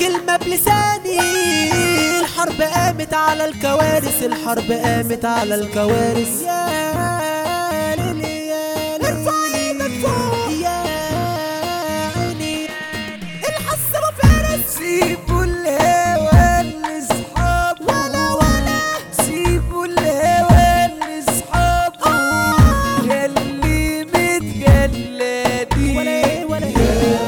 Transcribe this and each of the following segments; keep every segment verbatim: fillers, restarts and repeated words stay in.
كلمة بلساني. الحرب قامت على الكوارث، الحرب قامت على الكوارث. يا ليلي يا ليلي ارفع ايدك فوق يا عيني الحسرة فارس. سيبوا الهوى لاصحابه ولا ولا سيبوا الهوى لاصحابه ياللي متجلدين ولا ايه ولا ايه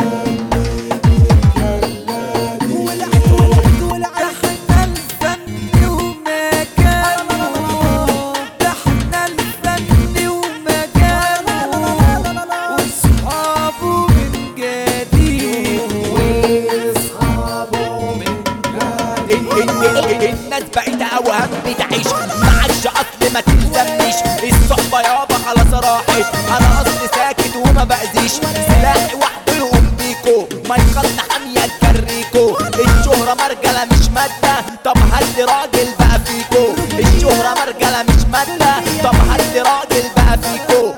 الناس بعيدة اوهام بتعيش معكش اصل ما تلزمنيش. الصحبة يابا خلاص راحت، انا اصل ساكت وما باذيش. سلاحي وحده يقوم بيكو، ما يخلنا حامية تكريكو. الشهرة مرجلة مش مادة، طب هات راجل بقى فيكو. الشهرة مرجلة مش مادة، طب هات راجل بقى فيكو.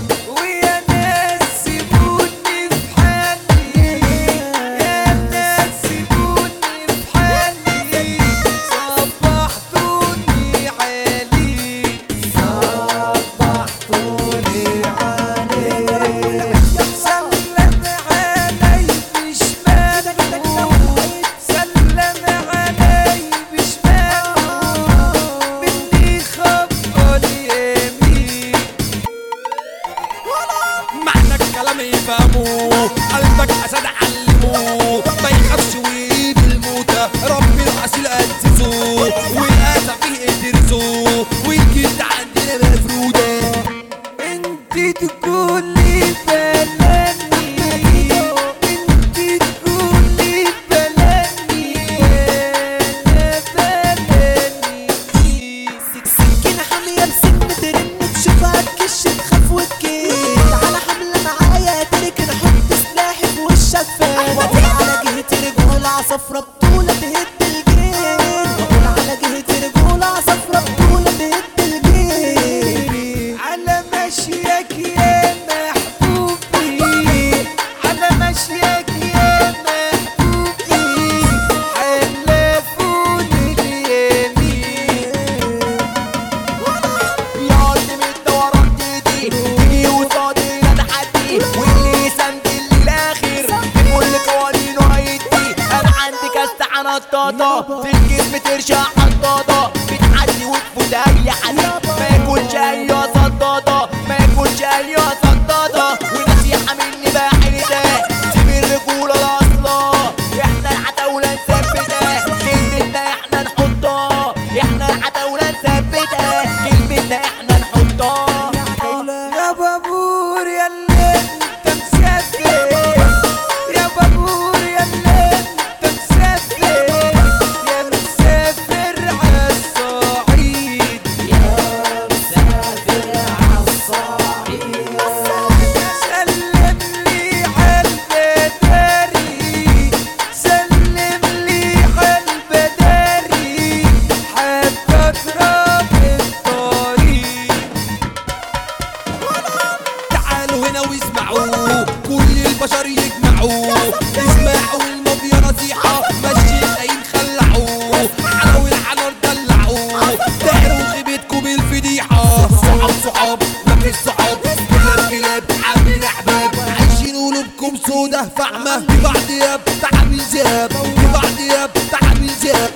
قلبك اسد علموه ما يخافش ويجيب الموتى. رب العسيل قدسوه والاسى فيه ادرسوه والجد عندنا مفروده. انت تقولي بلاني انت تقولي بلاني انا بلاني. سكينة حامية بسن ترن تشوفها تكش تخاف وتكيد. على حملة معايا ترك نحط سلاحي في وشك فات. على جهة رجولة عصفرة بطولة تهد الجيل. على جهة رجولة عصفرة بطولة تهد الجيل. على مشيك يا محبوبي على مشيك يا محبوبي حلفوني اليمين. يا اللي متدورة ايدي تيجي وصادي لا تحدي، واللي يسندل للاخر كل قوانينه هيدي. انا عندي كاس عنطاطة في الجسم ترشع حطاطة، بتعدي وتفوت اي حد ما ياكلش اي صدادة ما ياكلش اي صدادة. ونصيحة مني بقى حلتها سيب الرجولة الاصلا، احنا العتاولة نثبتها كلمتنا احنا نحطها. احنا العتاولة نثبتها كلمتنا احنا نحطها. يا بابور يا اللي انت مسافر، يا بابور يا اللي انت مسافر، يا مسافر عالصعيد يا مسافر عالصعيد. سلم لي عالبداري سلم لي عالبداري حتى اضرب الطريق. تعالوا هنا واسمعوا كل البشر يجمعوا، اسمعوا المافيا نصيحة مشي العين خلعوا، علوا العنر دلعوا داروا خيبتكم بالفضيحة. صحاب صحاب مفيش صحاب كلاب كلاب عاملين احباب، عايشين قلوبكم سودا فاهمة لبعض ياب تعامل ذئاب لبعض ياب تعامل ذئاب.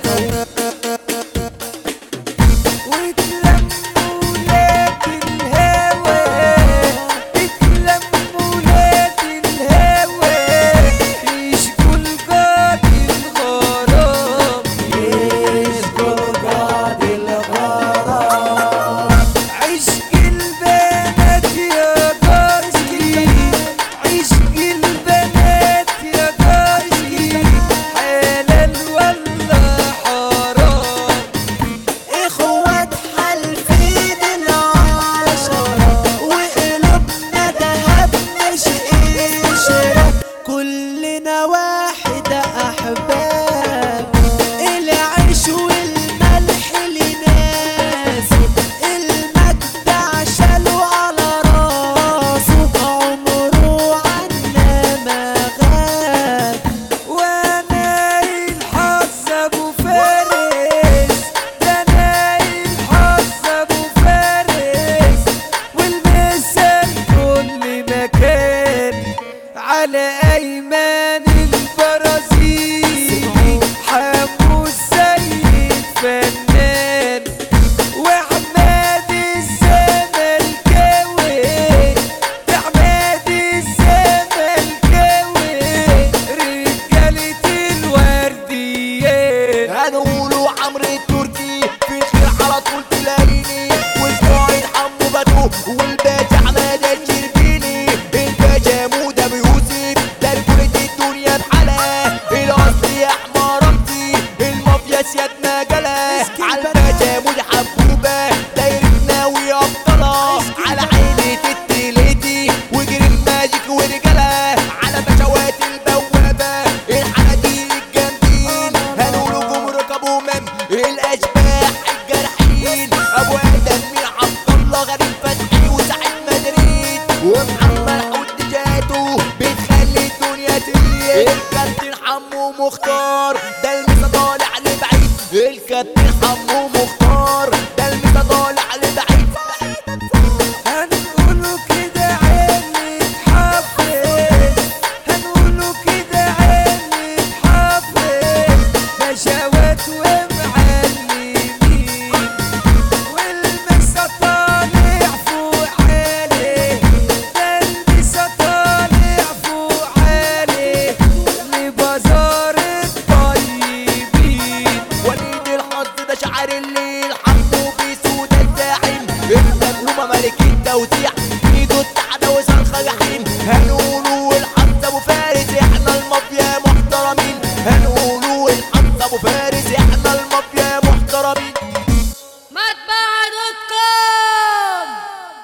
البنات يا جاي حلال عمرو التركي في الخير على طول تلاقيني، والقائد حمو بدو والباشا حماده الشربيني، الباشا موده بيوسف ده رجولة الدنيا بحالها، الاصل يا حمارتي المافيا سيادنا جلا، عالباشا موده حبوبه دايرتنا وابطالها، على عيني التلاتي وجرين ماجيك ورجاله، على بشوات البوابه الحناديق الجامدين، هنقولوا جمرك ابو مم الاشباح الجارحين، ابو ادم مين عبد الله غريب فتحي وسعيد مدريد، ومحمد حود جاته بتخلي الدنيا تليق، الكابتن حمو مختار ده المسا طالع لبعيد، الكابتن حمو مختار ده المسا طالع لبعيد. هنقوله كده عيني تحفز، هنقوله كده عيني تحفز، بشوات ومعلمين، والمسا طالع فوق عالي، ده المسا طالع فوق عالي، لبازار الطيبين، وليد الحظ ده شعر الليل حمو بيسود الزاحم، المظلومة ملك التوزيع